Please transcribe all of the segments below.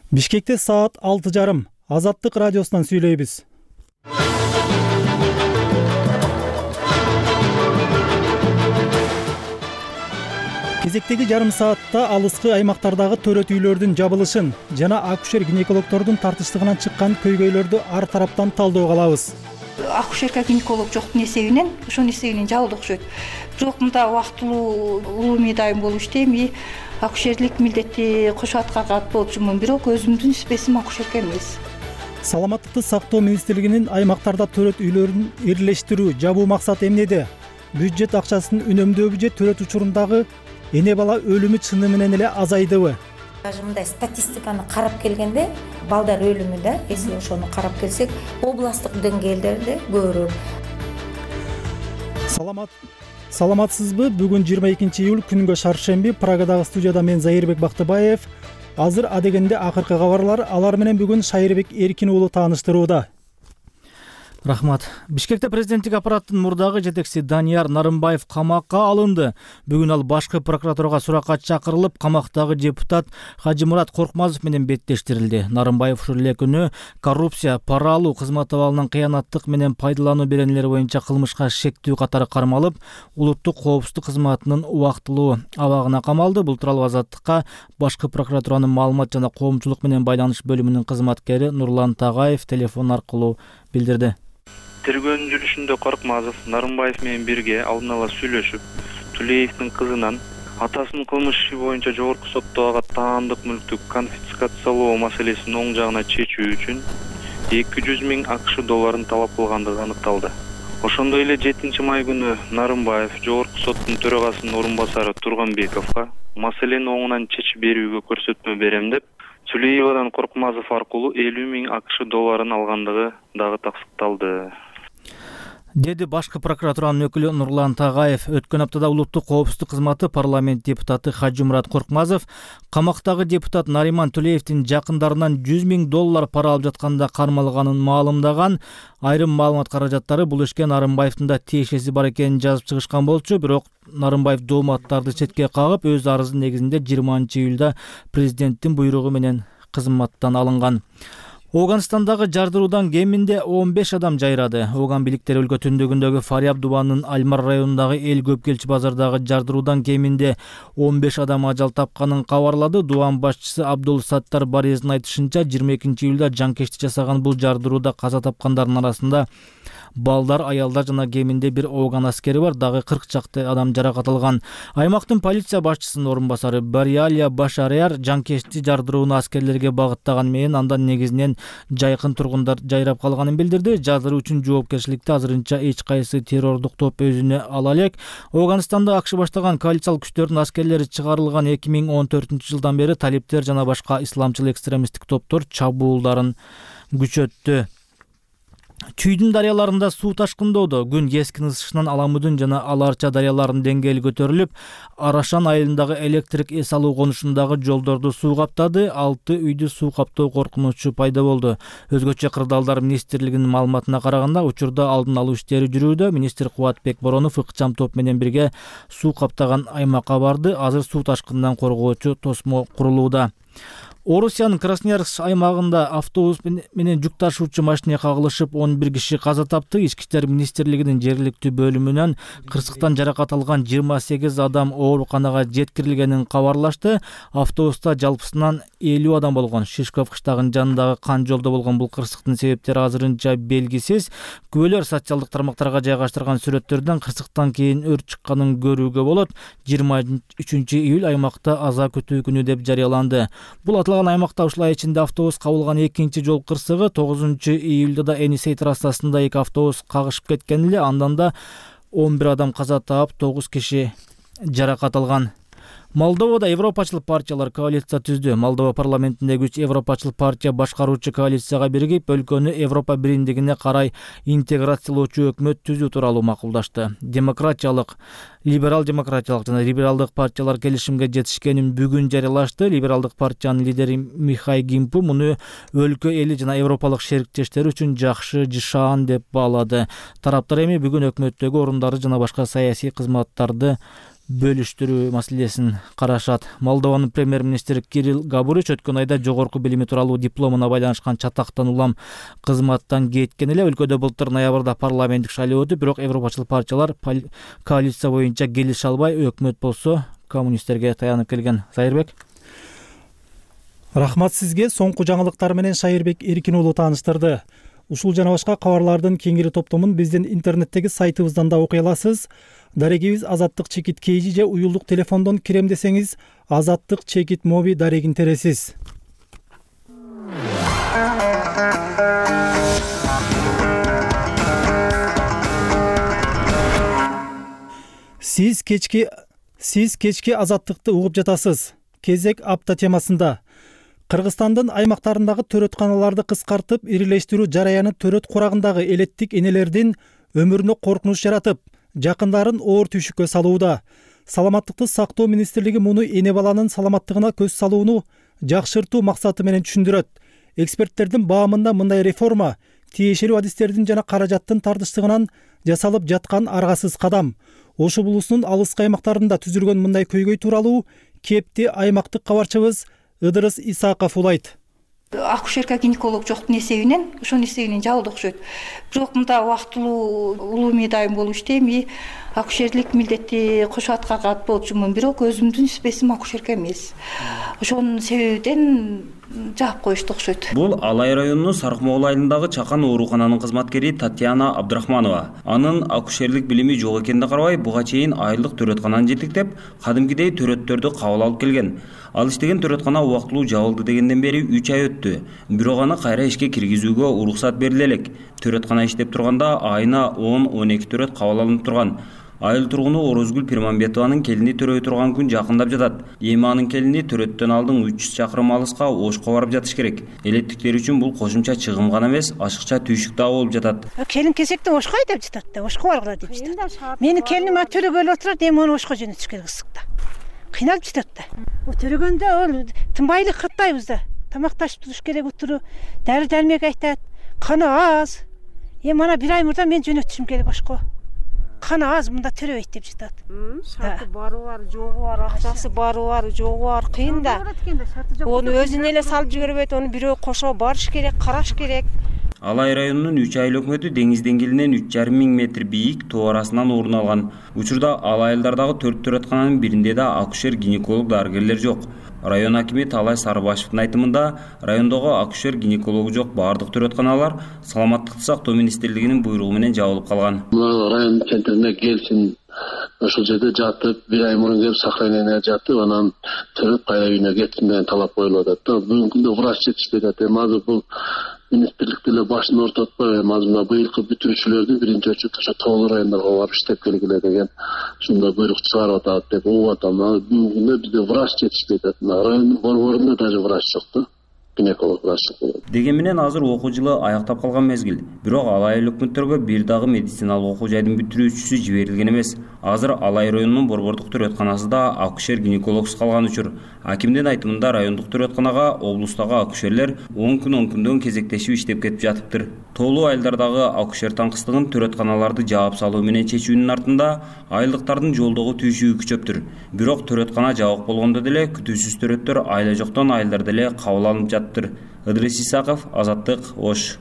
Бишкекте саат 6:30. Азаттык радиосунан сүйлөйбүз. Кезектеги жарым саатта алыскы аймактардагы төрөт үйлөрдүн жабылышын жана акушер-гинекологдордун тартыштыгынан чыккан көйгөйлөрдү ар тараптан талдөөгө алабыз. Акушерка-гинеколог жоктун эсебинен ошонун эсебинен жабылды окшойт. Бирок мында убактылуу улуу дайым болуп иштейм и акушерлик милдетти кошо аткарган болчумун, бирок өзүмдүн спесим акушерка эмес. Саламаттыкты сактоо министрлигинин аймактарда төрөт үйлөрүн ирлештирүү, жабуу максаты эмнеде? Бюджет акчасын үнөмдөөбү же төрөт учурундагы эне бала өлүмү чыны менен эле азайдыбы? Даже мындай статистиканы карап келгенде, балдар өлүмү да, если ошону карап келсек, областтык деңгээлдерде көбүрөөк. Саламатсызбы? Бүгүн 22 июль күнгө шаршемби. Прагадагы студияда мен Заирбек Бактыбаев. Азыр адегенде акыркы кабарлар, алар менен бүгүн Шайырбек Эркин уулу тааныштырууда. Рахмат. Бишкекте президенттик аппараттын мурдагы жетекчиси Данияр Нарымбаев камакка алынды. Бүгүн ал башкы прокуратурага суракка чакырылып, камактагы депутат Хажымурат Коркмазов менен беттештирилди. Нарымбаев ушул эле күнү коррупция, пара алуу, кызмат абалынан кыянаттык менен пайдалануу беренелери боюнча кылмышка шектүү катары кармалып, улуттук коопсуздук кызматынын убактылуу абагына камалды. Бул тууралуу Азаттыкка башкы прокуратуранын маалымат жана коомчулук менен байланыш бөлүмүнүн кызматкери Нурлан Тагаев телефон аркылуу билдирди. Тергөөнүн жүрүшүндө Коркмазов Нарымбаев менен бирге алдын ала сүйлөшүп, Тулеевдин кызынан атасынын кылмыш иши боюнча жогорку сотто ага таандык мүлктү конфискациялоо маселесин оң жагына чечүү үчүн 200 000 АКШ долларын талап кылгандыгы аныкталды. Ошондой эле 7 май күнү Нарымбаев жогорку соттун төрагасынын орун басары Турганбековго маселени оңунан чечип берүүгө көрсөтмө берем деп, Тулеевадан Коркмазов аркылуу 50 000 АКШ долларын алгандыгы дагы тастыкталды, деди башкы прокуратуранын өкүлү Нурлан Тагаев. Өткөн аптада улуттук коопсуздук кызматы парламент депутаты Хажымурат Коркмазов камактагы депутат Нариман Тулеевдин жакындарынан 100 000 доллар пара алып жатканда кармалганын маалымдаган. Айрым маалымат каражаттары бул ишке Нарымбаевдин да тиешеси бар экенин жазып чыгышкан болчу, бирок Нарымбаев дооматтарды четке кагып, өз арызы негизинде 20 июлда президенттин буйругу менен кызматтан алынган. Оганстандагы жардыруудан кеминде 15 адам жайрады. Оган бийликтери өлкө түндүгүндөгү Фариаб Дубанын Альмар районундагы эл көп келчү базардагы жардыруудан кеминде 15 адам ажал тапканын кабарлады. Дубан башчысы Абдул Саттар Барездин айтышынча, 22 июлда жанкечтик жасаган бул жардырууда каза тапкандардын арасында балдар, аялдар жана кеминде бир Оган аскери бар. Дагы 40 чакты адам жаракат алган. Аймактын полиция башчысынын орун басары Бариалия Башаряр жанкечти жардырууну аскерлерге багыттаган менен андан негизинен жайкын тургундар жайрап калганын билдирди. Жардыруу үчүн жоопкерчиликти азырынча эч кайсы террордук топ өзүнө ала элек. Оганстанда АКШ баштаган коалициялык күчтөрдүн аскерлери чыгарылган 2014 жылдан бери талиптер жана башка исламчыл экстремисттик топтор чабуулдарын күчөттү. Чүйдүн дарыяларында суу ташкындоодо. Күн кескин ысышынан Аламудун жана Аларча дарыяларынын деңгээли көтөрүлүп, Арашан айылындагы электрик эс алуу конушундагы жолдорду суу каптады. 6 үйдү суу каптоо коркунучу пайда болду. Өзгөчө Кырдаалдар министрлигинин маалыматына караганда, учурда алдын алуу иштери жүрүүдө. Министр Кубатбек Боронов ыкчам топ менен бирге суу каптаган аймакка барды. Азыр суу ташкынынан коргоочу тосмо курулууда. Орусиянын Красноярск аймагында автобус менен жүк ташуучу машине кагылышып 11 киши каза тапты. Ички иштер министрлигинин жергиликтүү бөлүмүнөн кырсыктан жаракат алган 28 адам ооруканага жеткирилгенин кабарлашты. Автобуста жалпысынан 50 адам болгон. Шишков кыштагынын жанындагы кан жолдо болгон бул кырсыктын себептери азырынча белгисиз. Күбөлөр социалдык тармактарга жайгаштырган сүрөттөрдөн кырсыктан кийин өрт чыкканын көрүүгө болот. 23 июль аймакта аза күтүү күнү деп жарыяланды. Бул аталган аймакта ушул ай ичинде автобус кабылган экинчи жол кырсыгы. 9 июлда да Энисей трассасында 2 автобус кагышып кеткен эле. Андан да 11 адам каза таап, 9 киши жаракат алган. Молдовада европачыл партиялар коалиция түздү. Молдова парламентиндеги 3 европачыл партия башкаруучу коалицияга биригип, өлкөнү Европа бириндигине карай интеграциялоочу өкмөт түзүү тууралуу макулдашты. Демократиялык, либерал демократиялык жана либералдык партиялар келишимге жетишкенин бүгүн жарыялашты. Либералдык партиянын лидери Михай Гимпу муну өлкө эли жана европалык шериктештери үчүн жакшы жашаан деп баалады. Тараптар эми бүгүн өкмөттөгү орундарды жана башка саясий кызматтарды бөлүштүрүү маселесин карашат. Молдованын премьер-министри Кирилл Габурич өткөн айда жогорку билими тууралуу дипломуна байланышкан чатактан улам кызматтан кеткен эле. Өлкөдө былтыр ноябрда парламенттик шайлоо өтүп, бирок европачыл партиялар коалиция боюнча келише албай, өкмөт болсо коммунисттерге таянып келген. Сайырбек. Рахмат сизге. Соңку жаңылыктар менен Шайырбек Эркин уулу тааныштырды. Ушул жана башка кабарлардын кеңири топтомун биздин интернеттеги сайтыбыздан да окуй аласыз. Дарегибиз Азаттык чекит кейжи же уюлдук телефондон кирем десеңиз, Азаттык чекит моби дарегин тересиз. Сиз кечки Азаттыкты угуп жатасыз. Кезек апта темасында. Кыргызстандын аймактарындагы төрөтканаларды кыскартып, ирилештирүү жараяны төрөт курагындагы элеттик энелердин өмүрүнө коркунуч жаратып, жакындарын оор түйшүккө салууда. Саламаттыкты сактоо министрлиги муну эне баланын саламаттыгына көз салууну жакшыртуу максаты менен түшүндүрөт. Эксперттердин баамында мындай реформа тиешелүү адистердин жана каражаттын тартыштыгынан жасалып жаткан аргасыз кадам. Ош облусунун алыскы аймактарында түзүлгөн мындай көйгөй тууралуу кепти аймактык кабарчыбыз Ыдырыс Исаков улайт. Акушерка-гинеколог жоктун эсебинен, ошонун эсебинен жабылды окшойт. Бирок мында убактылуу улуу дайым болуп иштейм, акушерлик милдетти кошо аткарган болчумун, бирок өзүмдүн спесим акушерка эмес. Ошонун себебинен жаап коюшту окшойт. Бул Алай районунун Сарыкмоол айылындагы чакан оорукананын кызматкери Татьяна Абдрахманова. Анын акушерлик билими жок экенине карабай, буга чейин айылдык төрөткананы жетиктеп, кадимкидей төрөттөрдү кабыл алып келген. Ал иштеген төрөткана убактылуу жабылды дегенден бери 3 ай өттү. Бирок аны кайра ишке киргизүүгө уруксат бериле элек. Төрөткана иштеп турганда айына 10-12 төрөт кабыл алынып турган. Айыл тургуну Орозгүл Пирмамбетованын келини төрөй турган күн жакындап жатат. Эми анын келини төрөттөн алдын 300 чакырым алыска Ошко барып жатыш керек. Элеттиктер үчүн бул кошумча чыгым гана эмес, ашыкча түйшүк да болуп жатат. Келин кезекте Ошко деп жатат да, Ошко баргыла деп жатат. Менин келиним төлөгөлүп отурат, эми аны Ошко жөнөтүш керек ысыкта. Кыйналып жатат да. Төлөгөндө ал тынбайлык каттайбыз да. Тамакташып туруш керек отуру, дары-дармек айтат. Каны аз. Эми ана 1 ай мурда мен жөнөтүшүм керек Ошко. Каны аз, мында төрөбөйт деп жатат. Шарты бары бар, жогу бар, акчасы бары бар, жогу бар, кыйын да. Ону өзүнө эле салып жибербейт, ону бирөө кошо барыш керек, караш керек. Алай районунун 3 айыл өкмөтү деңиз деңгээлинен 3,5 метр бийик тоо арасынан орун алган. Учурда ал айылдардагы 4 төрөткананын биринде да акушер-гинеколог дарыгерлер жок. Район акими Талай Сарыбашевдин айтымында, райондогу акушер-гинекологу жок бардык төрөтканалар саламаттыкты сактоо министрлигинин буйругу менен жабылып калган. Район центрине келсин, ошол жерде жатып, 1 ай мурун келип сохранение жатып, анан төрөп кайра үйүнө кетсин деген талап коюлуп атат. Бүгүнкү күндө врач жетишпей атат. Азыр бул министрлик деле башын ортотпой, мазмуна быйылкы бүтүрүүчүлөрдү биринчи очередь ошо тоолуу райондорго барып иштеп келгиле деген ушундай буйрук чыгарып атат деп угуп атам. Бүгүнкү күндө бизде врач жетишпей атат. Райондун борборунда даже врач жок да. Гинеколог врач жок. Деген менен азыр окуу жылы аяктап калган мезгил. Бирок Алай өкмөттөргө бир дагы медициналык окуу жайдын бүтүрүүчүсү жиберилген эмес. Азыр Алай районунун борбордук төрөтканасында акушер-гинекологсуз калган учур. Акимдин айтымында райондук төрөтканага облустагы акушерлер 10 күндөн кезектешип иштеп кетип жатыптыр. Тоолуу айылдардагы акушер таңкыстыгын төрөтканаларды жаап салуу менен чечүүнүн артында айылдыктардын жолдогу түйшүгү күчөптүр. Бирок төрөткана жабык болгондо деле күтүүсүз төрөттөр айла жоктон айылдарда эле кабыл алынып жатыптыр. Ыдырыс Исаков, Азаттык, Ош.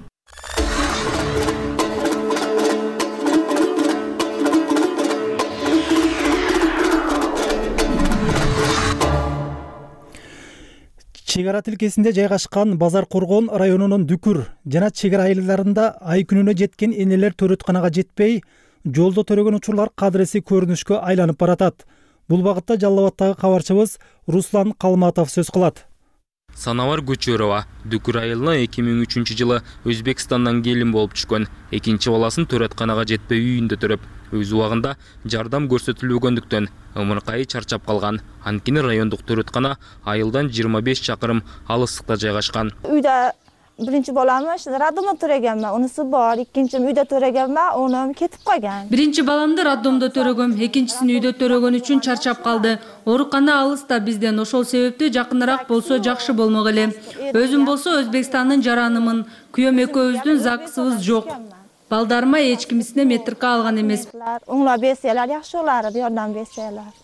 Чек ара тилкесинде жайгашкан Базар Коргон районунун Дүкүр жана чек ара айылдарында ай күнүнө жеткен энелер төрөтканага жетпей, жолдо төрөгөн учурлар кадыреси көрүнүшкө айланып баратат. Бул багытта Жалал Абадтагы кабарчыбыз Руслан Калматов сөз кылат. Санавар Көчөрова Дүкүр айылына 2003 жылы Өзбекстандан келин болуп түшкөн. Экинчи баласын төрөтканага жетпей үйүндө төрөп, өз убагында жардам көрсөтүлбөгөндүктөн ымыркайы чарчап калган. Анткени райондук төрөткана айылдан 25 чакырым алыстыкта жайгашкан. Үйдө биринчи баламы роддомдо төрөгөнмүн, унусу бар, экинчим үйдө төрөгөнмүн, онум кетип койгон. Биринчи баламды роддомдо төрөгөм, экинчисин үйдө төрөгөн үчүн чарчап калды. Оорукана алыста бизден, ошол себептүү жакыныраак болсо жакшы болмок эле. Өзүм болсо Өзбекстандын жаранымын, күйөөм экөөбүздүн ЗАГСыбыз жок. Балдарыма эч кимисине метрка алган эмес. Оңлап берселер, жакшы болор, жардам берселер.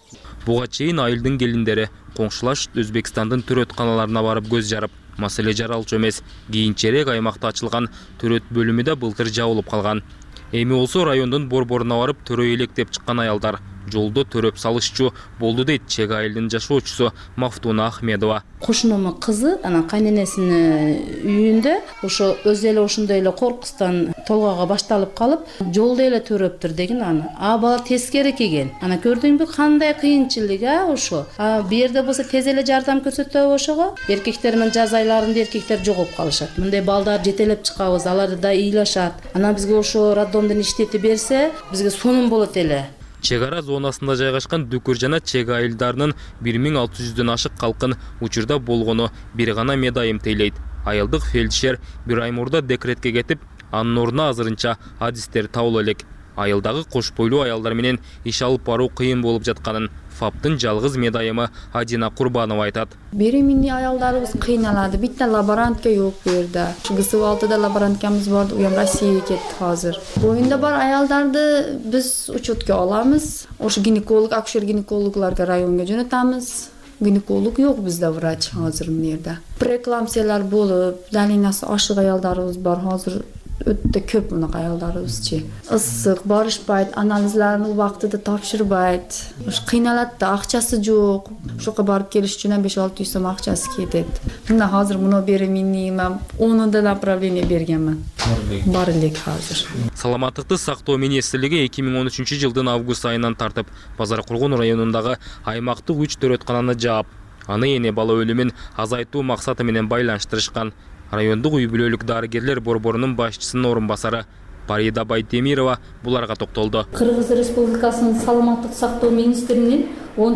Буга чейин айылдын келиндери коңшулаш Өзбекстандын төрөтканаларына барып көз жарып, маселе жаралчу эмес. Кийинчерээк аймакта ачылган төрөт бөлүмү да былтыр жабылып калган. Эми болсо райондун борборуна барып төрө электеп чыккан аялдар жолдо төрөп салышчу болду дейт чек айылдын жашоочусу Мафтуна Ахмедова. Кошунумун кызы анан кайненесинин үйүндө ошо өзү эле ошондой эле коркустан толгоого башталып калып, жолдо эле төрөптүр деген аны. Бала тескери келген. Ана көрдүңбү кандай кыйынчылык ошо. Бу жерде болсо тез эле жардам көрсөтөбү ошого. Эркектер менен жаз айларында эркектер жогоп калышат. Мындай балдар жетелеп чыгабыз, алар да ыйлашат. Анан бизге ошо роддомдун иштети берсе, бизге сонун болот эле. Чек ара зонасында жайгашкан Дүкүр жана Чек айылдарынын 1600дөн ашык калкын учурда болгону бир гана медайым тейлейт. Айылдык фельдшер бир ай мурда декретке кетип, анын ордуна азырынча адистер табыла элек. Айылдагы кош бойлуу аялдар менен иш алып баруу кыйын болуп жатканын ФАПтын жалгыз медайымы Адина Курбанова айтат. Беременный аялдарыбыз кыйналады. Битте лаборантка жок бу жерде. ГСУ-6да лаборанткамыз бар, уям Россияга кетти азыр. Боюнда бар аялдарды биз учетке алабыз. Ошо гинеколог, акушер-гинекологлорго районго жөнөтөбүз. Гинеколог жок бизде, врач азыр мына жерде. Преэкламсиялар болуп, долинасы ашык аялдарыбыз бар азыр. Өтө көп мына аялдарыбызчы. Ысык барышпайт, анализларын убактыда тапшырбайт. Кыйналат да, акчасы жок. Ошоко барып келиш үчүн 5-600 сом акчасы кетет. Мына азыр муну беременныймын, оны да направление бергенмин. Бар элек азыр. Саламаттыкты сактоо министрлиги 2013-жылдын август айынан тартып, Базар Кургон районундагы аймактык 3 төрөткананы жаап, аны эне бала өлүмүн азайтуу максаты менен байланыштырышкан. Райондук үй бүлөлүк дарыгерлер борборунун башчысынын орун басары Парида Байтемирова буларга токтолду. Кыргыз Республикасынын саламаттык сактоо министринин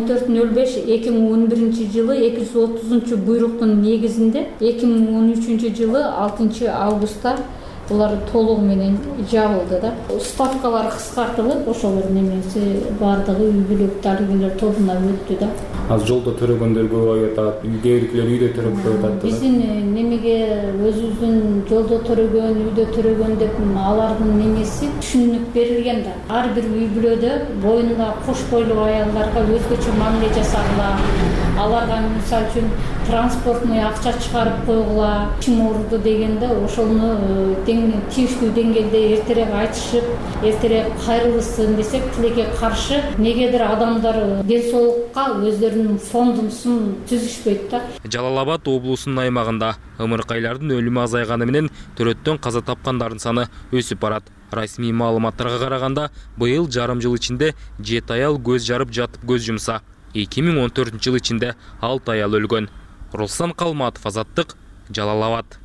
14.05.2011 жылы 230 буйруктун негизинде 2013 жылы 6 августта булар толугу менен жабылды да. Ставкалар кыскартылып, ошолор немеси бардыгы үй бүлөлүк дарыгерлер тобуна өттү да. Az жолдо төрөгөндөр көп айтат, үйдөгүлөр үйдө төрөп коёт. Биздин немеге өзүбүздүн жолдо төрөгөн, үйдө төрөгөн деп алардын немеси түшүнүк берилген да. Ар бир үй бүлөдө боюнда кош бойлуу аялдарга өзгөчө мамиле жасагыла. Аларга мисалы үчүн транспортный акча чыгарып койгула. Ким ооруду дегенде ошону тийиштүү деңгээлде эртерээк айтышып, эртерээк кайрылсын десек, тилекке каршы негедир адамдар ден соолукка өздөрүнүн фондун түзүшпөйт да. Жалал-Абад облусунун аймагында ымыркайлардын өлүмү азайганы менен төрөттөн каза тапкандардын саны өсүп барат. Расмий маалыматтарга караганда, быйыл жарым жыл ичинде 7 аял көз жарып жатып көз жумса, 2014 жыл ичинде 6 аял өлгөн. Руслан Калматов, Азаттык, Жалал-Абад.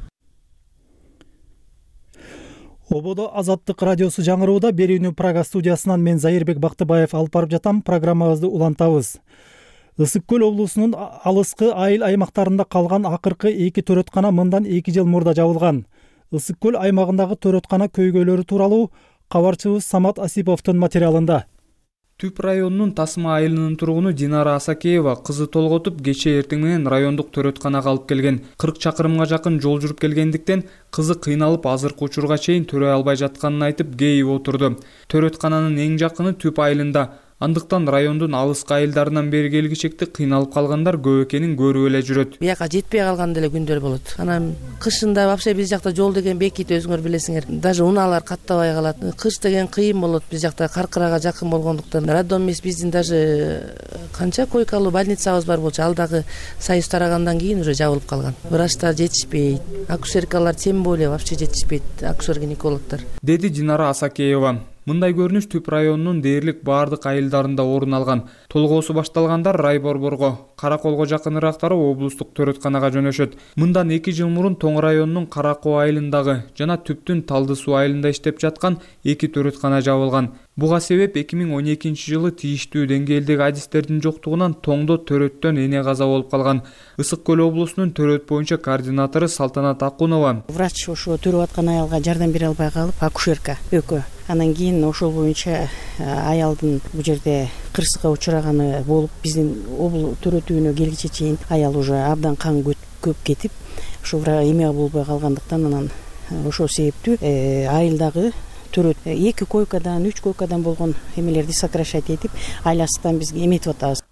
Ободо Азаттык радиосу жаңырууда берүүнү Прага студиясынан мен Зайырбек Бактыбаев алып барып жатам. Программабызды улантабыз. Ысык көл облусунун алыскы айыл аймактарында калган акыркы 2 төрөткана мындан 2 жыл мурда жабылган. Ысык көл аймагындагы төрөткана көйгөйлөрү тууралуу кабарчыбыз Самат Асиповдун материалында. Түп районунун Тасма айылынын тургуну Динара Асакеева кызы толготуп кечээ эртең менен райондук төрөтканага алып келген. 40 чакырымга жакын жол жүрүп келгендиктен кызы кыйналып азыркы учурга чейин төрөй албай жатканын айтып кейип отурду. Төрөткананын эң жакыны Түп айылында. Андыктан райондун алыскы айылдарынан бери келгичекти кыйналып калгандар көп экенин көрүп эле жүрөт. Бияка жетпей калган деле күндөр болот. Анан кышында вообще биз жакта жол деген бекит, өзүңөр билесиңер. Даже унаалар каттабай калат. Кыш деген кыйын болот. Биз жакта Каркырага жакын болгондуктан роддом эмес, биздин даже канча койкалуу больницабыз бар болчу. Ал дагы союз тарагандан кийин уже жабылып калган. Врачтар жетишпейт. Акушеркалар тем более вообще жетишпейт. Акушер-гинекологдор. Деди Динара Асакеева. Мындай көрүнүш Түп районунун дээрлик баардык айылдарында орун алган. Толгоосу башталгандар рай борборго, Караколго жакыныраактары облустук төрөтканага жөнөшөт. Мындан 2 жыл мурун Тоң районунун Каракоо айылындагы жана Түптүн Талды суу айылында иштеп жаткан 2 төрөткана жабылган. Буга себеп 2012 жылы тийиштүү деңгээлдеги адистердин жоктугунан Тоңдо төрөттөн эне каза болуп калган. Ысык көл облусунун төрөт боюнча координатору Салтанат Акунова. Врач ошо төрөп аткан аялга жардам бере албай калып, акушерка экөө. Анан кийин ошол боюнча аялдын бул жерде кырсыкка учураганы болуп, биздин обул төрөтүүнө келгиче чейин аял уже абдан кан көп кетип, ошо эме болбой калгандыктан анан ошол себептүү айылдагы төрөт 2 койкадан 3 койкадан болгон эмелерди сокращать этип, айласынан бизге эметип атабыз.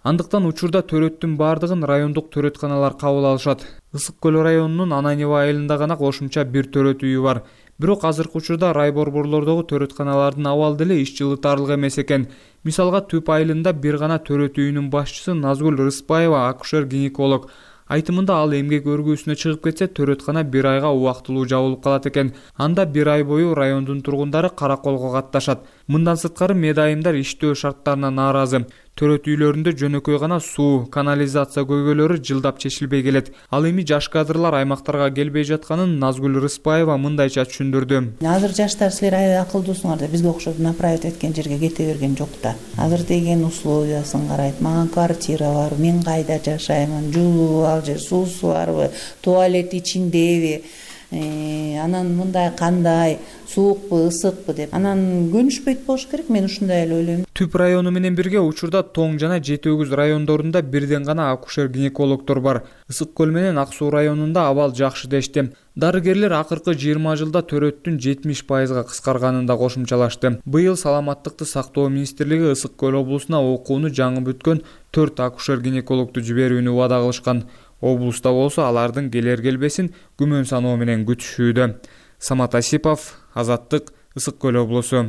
Андыктан учурда төрөттүн бардыгын райондук төрөтканалар кабыл алышат. Ысык көл районунун Ананева айылында гана кошумча бир төрөт үйү бар. Бирок азыркы учурда рай борборлордогу төрөтканалардын абалы деле иш жылытарлык эмес экен. Мисалга Түп айылында бир гана төрөт үйүнүн башчысы Назгүл Рыспаева акушер-гинеколог. Айтымында ал эмгек өргүүсүнө чыгып кетсе, төрөткана бир айга убактылуу жабылып калат экен. Анда бир ай бою райондун тургундары караколго катташат. Мындан сырткары медайымдар иштөө шарттарына нааразы. Төрөт үйлөрүндө жөнөкөй гана суу, канализация көйгөйлөрү жылдап чечилбей келет. Ал эми жаш кадрлар аймактарга келбей жатканын Назгүл Рыспаева мындайча түшүндүрдү. Азыр жаштар силер акылдуусуңар да бизге окшоп направить эткен жерге кете берген жок да. Азыр деген условиясын карайт. Мага квартира бар, мен кайда жашаймын, жуулуу ал жер, суусу барбы, туалет ичиндеби, анан мындай кандай, суукпу, ысыкпы деп. Анан көнүшпөйт болуш керек, мен ушундай эле ойлойм. Түп району менен бирге учурда Тоң жана Жети Өгүз райондорунда бирден гана акушер-гинекологдор бар. Ысык көл менен Ак Суу районунда абал жакшы дешти. Дарыгерлер акыркы 20 жылда төрөттүн 70%га кыскарганын да кошумчалашты. Быйыл Саламаттыкты сактоо министрлиги Ысык көл облусуна окууну жаңы бүткөн 4 акушер-гинекологду жиберүүнү убада кылышкан. Облуста болсо алардын келер-келбесин күмөн саноо менен күтүшүүдө. Самат Асипов, Азаттык, Ысык көл облусу.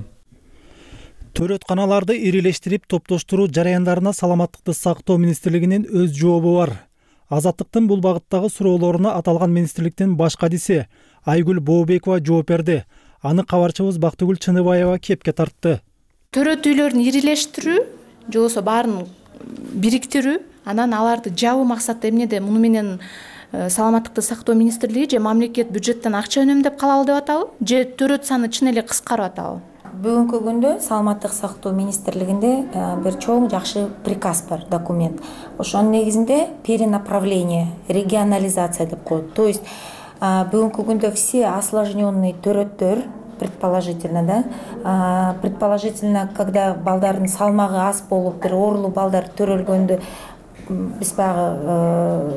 Төрөтканаларды ирилештирип топтоштуруу жараяндарына Саламаттыкты сактоо министрлигинин өз жообу бар. Азаттыктын бул багыттагы суроолоруна аталган министрликтин баш кадиси Айгүл Бообекова жооп берди. Аны кабарчыбыз Бактыгүл Чыныбаева кепке тартты. Төрөт үйлөрүн ирилештирүү, же болбосо баарын бириктирүү, анан аларды жабуу максатта эмнеде муну менен Саламаттыкты сактоо министрлиги же мамлекет бюджеттен акча үнөмдөп калабы деп атабы, же төрөт саны чын эле кыскарып атабы? Бүгүнкү күндө Саламаттык сактоо министрлигинде бир чоң жакшы приказ бар, документ. Ошонун негизинде перенаправление, регионализация деп коет. То есть бүгүнкү күндө все осложненные төрөттөр предположительно, когда балдардын салмагы аз болуп, бир оорулуу балдар төрөлгөндө биз баягы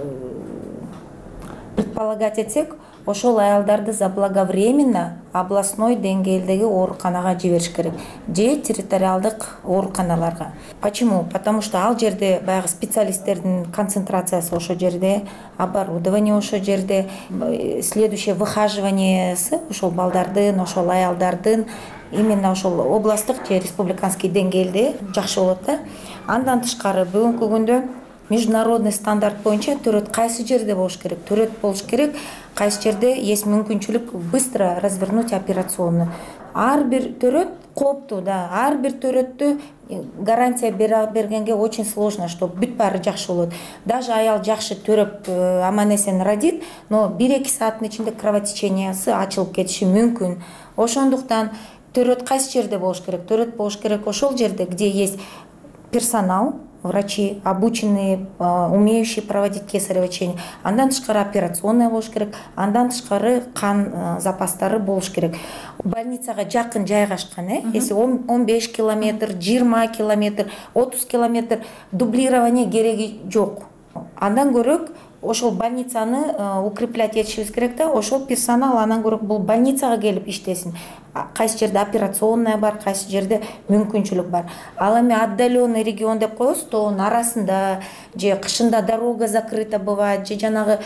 предполагать этсек, ошол аялдарды заблаговременно областной деңгээлдеги ооруканага жибериш керек, же территориалдык ооруканаларга. Почему? Потому что ал жерде баягы специалисттердин концентрациясы ошол жерде, оборудование ошол жерде, следующее выхаживаниясы ошол балдардын, ошол аялдардын именно ошол областтык же республиканский деңгээлде жакшы болот да. Андан тышкары бүгүнкү күндө международный стандарт боюнча төрөт кайсы жерде болуш керек? Төрөт болуш керек, кайсы жерде есть мүмкүнчүлүк быстро развернуть операционную. Ар бир төрөт кооптуу да, ар бир төрөттү гарантия бергенге очень сложно, что бүт баары жакшы болот. Даже аял жакшы төрөп аман эсен родит, но 1-2 сааттын ичинде кровотечениясы ачылып кетиши мүмкүн. Ошондуктан төрөт кайсы жерде болуш керек? Төрөт болуш керек ошол жерде, где есть персонал, врачи, обученные, умеющие проводить кесарево сечение. Андан тышкары операционная болуш керек, андан тышкары кан запастары болуш керек. Больницага жакын жайгашкан, если 15 километр, 20 километр, 30 километр дублирование кереги жок. Андан көрөк ошол больницаны укреплять этишибиз керек да, ошол персонал андан көрөк бул больницага келип иштесин. Кайсы жерде операционная бар, кайсы жерде мүмкүнчүлүк бар. Ал эми отдаленный регион деп коебуз, тоонун арасында же кышында дорога закрыта бывает, же жанагы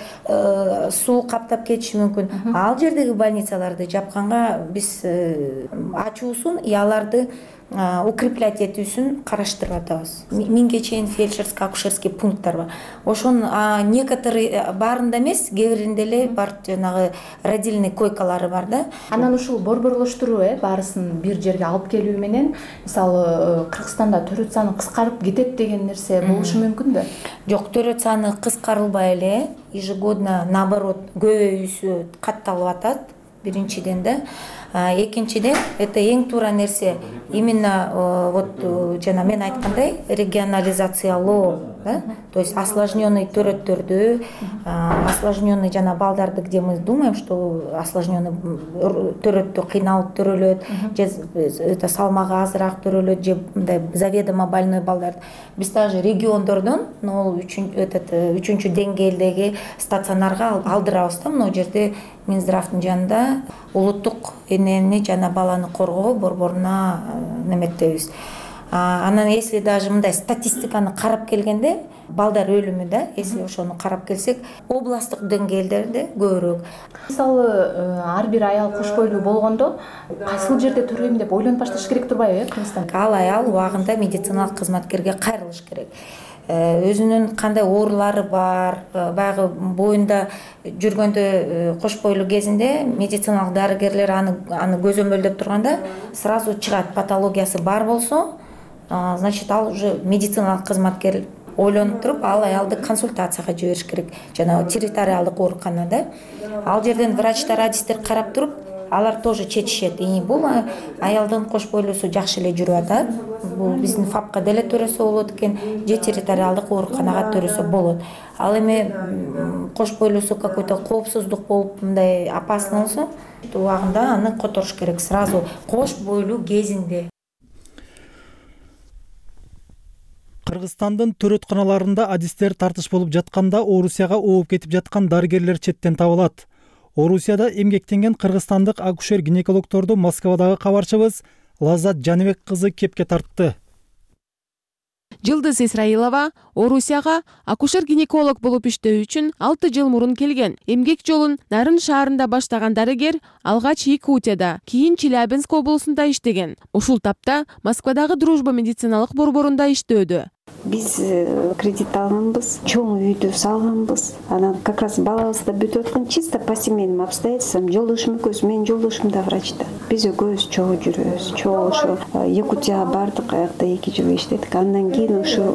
суу каптап кетиши мүмкүн. Ал жердеги больницаларды жапканга биз ачуусун и аларды укреплять этүүсүн караштырып атабыз. 1000ге чейин фельдшерско-акушерский пункттар бар. Ошон некоторые баарында эмес, кээ биринде эле бар жанагы родильный койкалары бар да. Анан ушул борборлоштуруу баарысын бир жерге алып келүү менен, мисалы Кыргызстанда төрөт саны кыскарып кетет деген нерсе болушу мүмкүнбү? Жок, төрөт саны кыскарылбай эле, ежегодно наоборот көбөйүүсү катталып атат. Биринчиден да, экинчиден это эң туура нерсе именно вот жана мен айткандай регионализациялоо, да? То есть осложненный төрөттөрдү, осложненный жана балдарды, где мы думаем, что осложненный төрөттө кыйналып төрөлөт, же это салмагы азыраак төрөлөт, же мындай заведомо больной балдарды биз даже региондордон, но үчүнчү деңгээлдеги стационарга алдырабыз да, могу жерде Минздравдын жанында улуттук энени жана баланы коргоо борборуна неметтебиз. Анан если даже мындай статистиканы карап келгенде, балдар өлүмү да, если ошону карап келсек, областтык деңгээлдерде көбүрөөк. Мисалы, ар бир аял кош бойлуу болгондо кайсыл жерде төрөйм деп ойлонуп башташ керек турбайбы, Кыргызстанда? Ал аял убагында медициналык кызматкерге кайрылыш керек. Өзүнүн кандай оорулары бар, баягы боюнда жүргөндө кош бойлуу кезинде медициналык дарыгерлер аны көзөмөлдөп турганда сразу чыгат, патологиясы бар болсо, значит ал уже медициналык кызматкер ойлонуп туруп ал аялды консультацияга жибериш керек. Жана территориалдык ооруканада ал жерден врачтар, адистер карап туруп, алар тоже чечишет. Бул аялдын кош бойлуусу жакшы эле жүрүп атат. Бул биздин ФАПка деле төрөсө болот экен, же территориалдык ооруканага төрөсө болот. Ал эми кош бойлуусу какой-то коопсуздук болуп, мындай опасный болсо, убагында аны которуш керек сразу кош бойлуу кезинде. Кыргызстандын төрөтканаларында адистер тартыш болуп жатканда Орусияга ооп кетип жаткан дарыгерлер четтен табылат. Орусияда эмгектенген кыргызстандык акушер-гинекологторду Москвадагы кабарчыбыз Лаззат Жаныбек кызы кепке тартты. Жылдыз Исраилова Орусияга акушер-гинеколог болуп иштөө үчүн 6 жыл мурун келген. Эмгек жолун Нарын шаарында баштаган дарыгер алгач Якутияда, кийин Челябинск облусунда иштеген. Ушул тапта Москвадагы Дружба медициналык борборунда иштөөдө. Биз кредит алганбыз, чоң үйдү салганбыз. Анан как раз балабызды бүтүп аткан чисто по семейным обстоятельствам. Жолдошум экөөбүз, менин жолдошум да врачта. Биз экөөбүз чогуу жүрөбүз. Чогуу ошо Якутияга бардык, аякта 2 жыл иштедик. Андан кийин ошо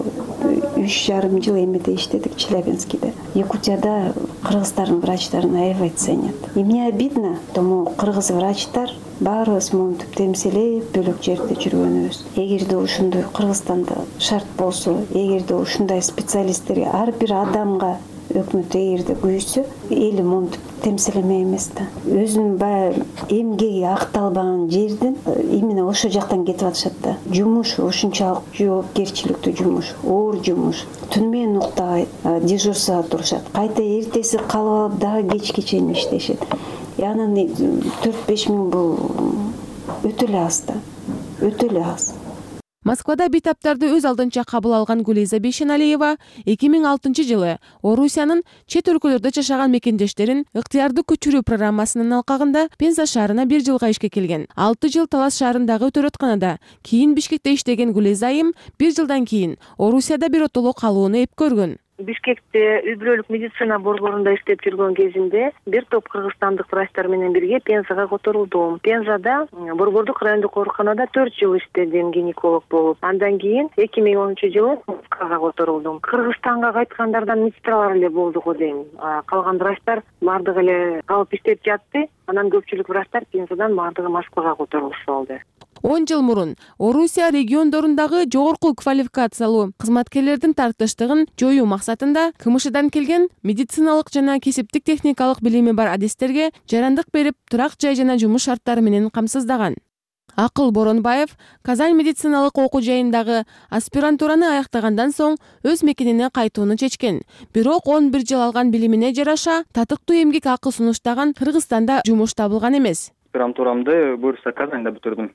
3,5 жыл эмеде иштедик Челябинскиде. Якутияда кыргыздардын врачтарын аябай ценят. И мне обидно, тому кыргыз врачтар баарыбыз монтип темселеп бөлөк жерде жүргөнүбүз. Эгерде ушундай Кыргызстанда шарт болсо, эгерде ушундай специалисттерге ар бир адамга өкмөт эгерде күйсө, эли монтип темселемей эмес да. Өзүнүн баягы эмгеги акталбаган жерден именно ошо жактан кетип атышат да. Жумуш ушунчалык жоопкерчиликтүү жумуш, оор жумуш. Түн менен уктабайт, дежурствага турушат. Кайта эртеси калып алып дагы кечке чейин иштешет. Анан 4-5 миң бул өтө эле аз да. Өтө эле аз. Москвада бейтаптарды өз алдынча кабыл алган Гулиза Бейшеналиева 2006 жылы Орусиянын чет өлкөлөрдө жашаган мекендештерин ыктыярдуу көчүрүү программасынын алкагында Пенза шаарына 1 жылга ишке келген. 6 жыл Талас шаарындагы төрөтканада, кийин Бишкекте иштеген Гулиза айым 1 жылдан кийин Орусияда биротоло калууну эп көргөн. Бишкекте үй бүлөлүк медицина борборунда иштеп жүргөн кезимде бир топ кыргызстандык врачтар менен бирге Пензага которулдум. Пензада борбордук райондук ооруканада 4 жыл иштедим гинеколог болуп. Андан кийин 2010 жылы Москвага которулдум. Кыргызстанга кайткандардан медсестралар эле болду го дейм. Калган врачтар бардыгы эле калып иштеп жатты. Анан көпчүлүк врачтар Пензадан бардыгы Москвага которулушу болду. 10 жыл мурун Орусия региондорундагы жогорку квалификациялуу кызматкерлердин тартыштыгын жоюу максатында КМШдан келген медициналык жана кесиптик техникалык билими бар адистерге жарандык берип, турак жай жана жумуш шарттары менен камсыздаган. Акыл Боронбаев Казань медициналык окуу жайындагы аспирантураны аяктагандан соң өз мекенине кайтууну чечкен. Бирок 11 жыл алган билимине жараша татыктуу эмгек акы сунуштаган Кыргызстанда жумуш табылган эмес. Аспирантурамды буюрса Казанда бүтүрдүм.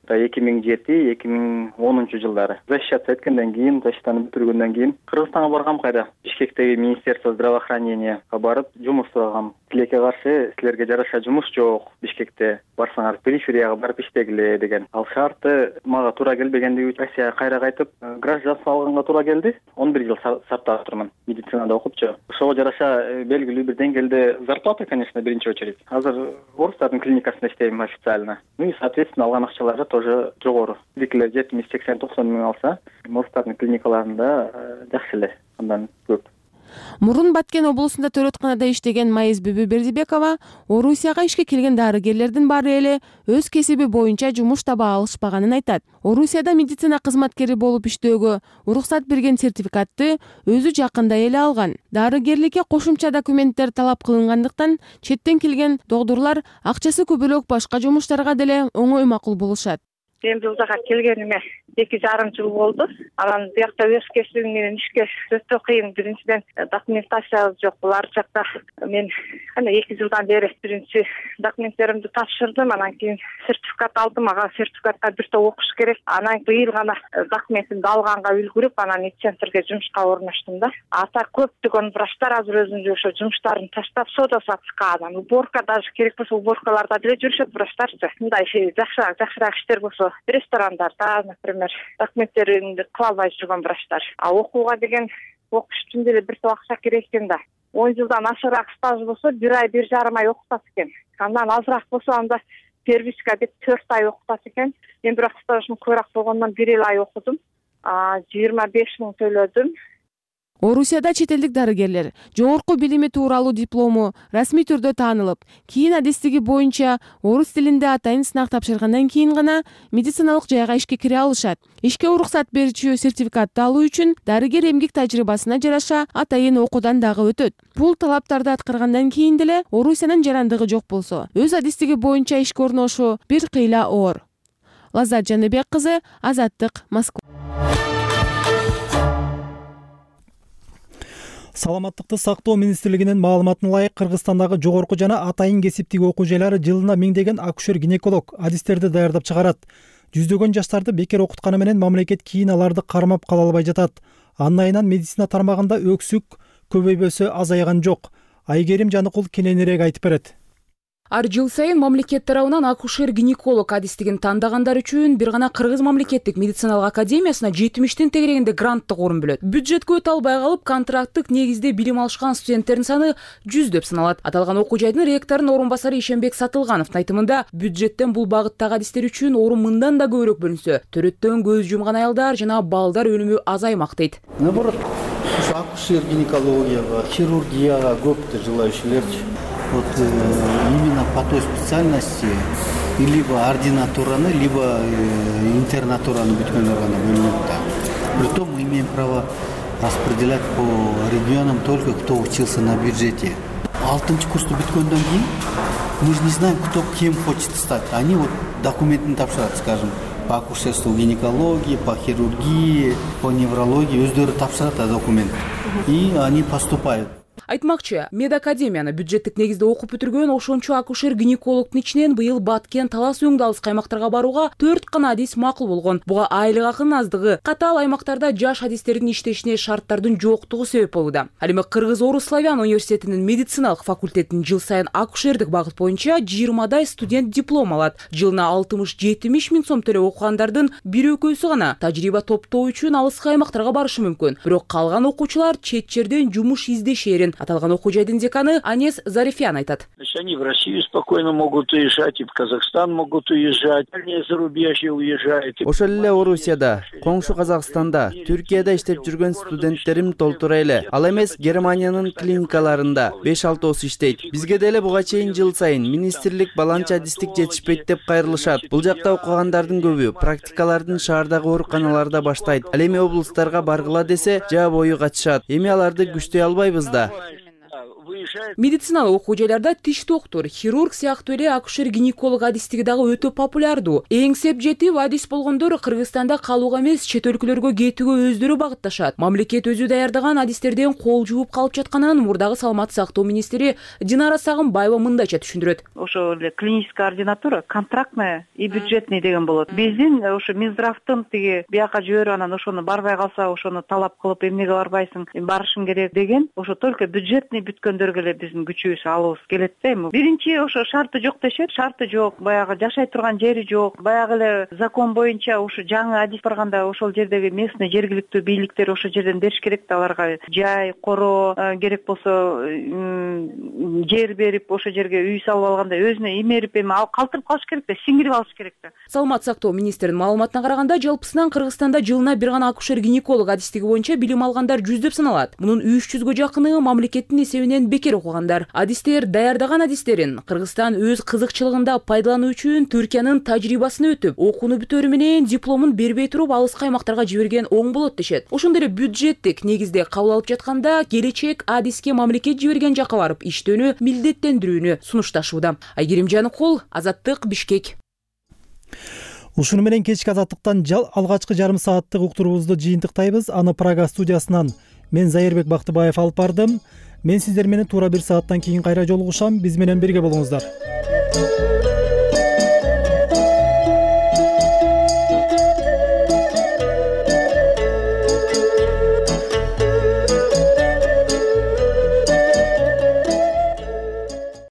2007-2010 жылдары. Защищаться эткенден кийин, защитаны бүтүргөндөн кийин Кыргызстанга баргам кайда. Бишкектеги Министерство здравоохранения барып жумуш сурагам. Тилекке каршы силерге жараша жумуш жок Бишкекте. Барсаңар периферияга барып иштегиле деген. Ал шарты мага туура келбегендиги үчүн Россияга кайра кайтып, гражданство алганга туура келди. 11 жыл саптап турмун. Медицинада окупчу. Ошого жараша белгилүү бир деңгээлде зарплата, конечно, биринчи очередь. Азыр орустардын клиникасында иштейм официально. Ну и, соответственно, алган акчалары тоже жогору. Бизикилер 70-80-90 миң алса, орустардын клиникаларында жакшы эле, андан көп. Мурун Баткен облусунда төрөтканада иштеген Майыз Бүбү Бердибекова Орусияга ишке келген дарыгерлердин баары эле өз кесиби боюнча жумуш таба алышпаганын айтат. Орусияда медицина кызматкери болуп иштөөгө уруксат берген сертификатты өзү жакында эле алган. Дарыгерликке кошумча документтер талап кылынгандыктан четтен келген докторлор акчасы көбүрөөк башка жумуштарга деле оңой макул болушат. Мен бул жака келгениме 2,5 жыл болду. Анан биякта өз кесибим менен ишке өтө кыйын. Биринчиден документация жок. Булар жакта мен 2 жылдан бери биринчи документтеримди тапшырдым. Анан кийин сертификат алдым. Ага сертификатка бир топ окуш керек. Анан быйыл гана документимди алганга үлгүрүп, анан медцентрге жумушка орноштум да. Ата көптөгөн врачтар азыр өзүнүн ошо жумуштарын таштап соода сатышка, анан уборка даже керек болсо уборкаларда деле жүрүшөт врачтарчы. Мындай жакшыраак иштер болсо ресторандарда, например, документтеринди кыла албай жүргөн врачтар. А окууга деген окуш үчүн деле бир топ акча керек экен да. 10 жылдан ашыраак стаж болсо 1 ай 1,5 ай окутат экен. Андан азыраак болсо анда первичка деп 4 ай окутат экен. Мен бирок стажым көбүрөөк болгондон 1 ай окудум. 25 000 төлөдүм. Орусияда чет элдик дарыгерлер жогорку билими тууралуу диплому расмий түрдө таанылып, кийин адистиги боюнча орус тилинде атайын сынак тапшыргандан кийин гана медициналык жайга ишке кире алышат. Ишке уруксат берүүчү сертификатты алуу үчүн дарыгер эмгек тажрыйбасына жараша атайын окуудан дагы өтөт. Бул талаптарды аткаргандан кийин деле Орусиянын жарандыгы жок болсо, өз адистиги боюнча ишке орношуу бир кыйла оор. Лаззат Жаныбек кызы, Азаттык, Москва. Саламаттыкты сактоо министрлигинин маалыматына ылайык, Кыргызстандагы жогорку жана атайын кесиптик окуу жайлары жылына миңдеген акушер-гинеколог адистерди даярдап чыгарат. Жүздөгөн жаштарды бекер окутканы менен мамлекет кийин аларды кармап кала албай жатат. Анын айынан медицина тармагында өксүк көбөйбөсө азайган жок. Айгерим Жаныкул кененирээк айтып берет. Ар жыл сайын мамлекет тарабынан акушер-гинеколог адистигин тандагандар үчүн бир гана Кыргыз мамлекеттик медициналык академиясына 70-тен тегерегинде гранттык орун бөлөт. Бюджетке өтө албай калып, контракттык негизде билим алышкан студенттердин саны 100 саналат. Аталган окуу жайдын ректорунун орун басары Ишенбек Сатылгановдун айтымында, бюджеттен бул багыттагы адистер үчүн орун мындан да көбүрөөк бөлүнсө, төрөттөн көз жумган аялдар жана балдар өлүмү азаймак дейт. Наоборот, акушер-гинекологияга, хирургияга көптү желающийлерчи. Вот именно по той специальности либо ординатураны, либо интернатураны бүткөндөр гана бөлүнөт да. Притом мы имеем право распределять по регионам только кто учился на бюджете. 6-й курсту бүткөндөн кийин мы же не знаем, кто кем хочет стать. Они вот документин тапшырат, скажем, по акушерству, гинекологии, по хирургии, по неврологии өздөрү тапшырат документ. И они поступают. Айтмакчы, медакадемияны бюджеттик негизде окуп бүтүргөн ошончо акушер-гинекологдун ичинен быйыл Баткен, Талас өңдө алыс аймактарга барууга 4 гана адис макул болгон. Буга айлык акынын аздыгы, катаал аймактарда жаш адистердин иштешине шарттардын жоктугу себеп болууда. Ал эми Кыргыз-Орус Славян университетинин медициналык факультетинин жыл сайын акушердик багыт боюнча 20 студент диплом алат. Жылына 60-70 миң сом төлөп окугандардын бир экөөсү гана тажрыйба топтоо үчүн алыскы аймактарга барышы мүмкүн. Бирок калган окуучулар чет жерден жумуш издешерин аталган окуу жайдын деканы Анес Зарифян айтат. Они в Россию спокойно могут уезжать, и в Казахстан могут уезжать, они зарубежье уезжают. Ошол эле Орусияда, коңшу Казакстанда, Түркияда иштеп жүргөн студенттерим толтура эле. Ал эмес Германиянын клиникаларында 5-6 иштейт. Бизге деле буга чейин жыл сайын министрлик баланча адистик жетишпейт деп кайрылышат. Бул жакта окугандардын көбү практикалардын шаардагы ооруканаларда баштайт. Ал эми облустарга баргыла десе, жаа бою качышат. Эми аларды күчтөй албайбыз да. Медициналык окуу жайларда тиш доктор, хирург сыяктуу эле акушер-гинеколог адистиги дагы өтө популярдуу. Эң сеп жетип адис болгондор Кыргызстанда калууга эмес, чет өлкөлөргө кетүүгө өздөрү багытташат. Мамлекет өзү даярдаган адистерден кол жууп калып жатканын Мурдагы саламаттык сактоо министри Динара Сагынбаева мындайча түшүндүрөт. Ошо эле клиническая ординатура контрактная и бюджетный деген болот. Биздин ошо Минздравдын тиги бияка жиберип, анан ошону барбай калса, ошону талап кылып эмнеге барбайсың, барышың керек деген, ошо только бюджетный бүткөндөргө эле биздин күчүбүз алыбыз келет да. Биринчи ошо шарты жок дешет, шарты жок, баягы жашай турган жери жок. Баягы эле закон боюнча ошо жаңы адис барганда ошол жердеги местный жергиликтүү бийликтер ошо жерден бериш керек да аларга жай, коро, керек болсо жер берип, ошо жерге үй салып алганда өзүнө имерип эми ал калтырып калыш керек да, сиңирип алыш керек да. Саламаттык сактоо министринин маалыматына караганда, жалпысынан Кыргызстанда жылына бир гана акушер-гинеколог адистиги боюнча билим алгандар 100 саналат. Мунун 300гө жакыны мамлекеттин эсебинен бекер окугандар. Адистер даярдаган адистерин Кыргызстан өз кызыкчылыгында пайдалануу үчүн Түркиянын тажрыйбасын өтүп, окууну бүтөрү менен дипломун бербей туруп алыскы аймактарга жиберген оң болот дешет. Ошондой эле бюджеттик негизде кабыл алып жатканда келечек адиске мамлекет жиберген жакка барып иштөөнү милдеттендирүүнү сунушташууда. Айгерим Жаныкул, Азаттык, Бишкек. Ушуну менен кечки азаттыктан алгачкы жарым сааттык уктуруубузду жыйынтыктайбыз. Аны Прага студиясынан мен Зайырбек Бактыбаев алып бардым. Мен сиздер менен туура 1 сааттан кийин кайра жолугушам. Биз менен бирге болуңуздар.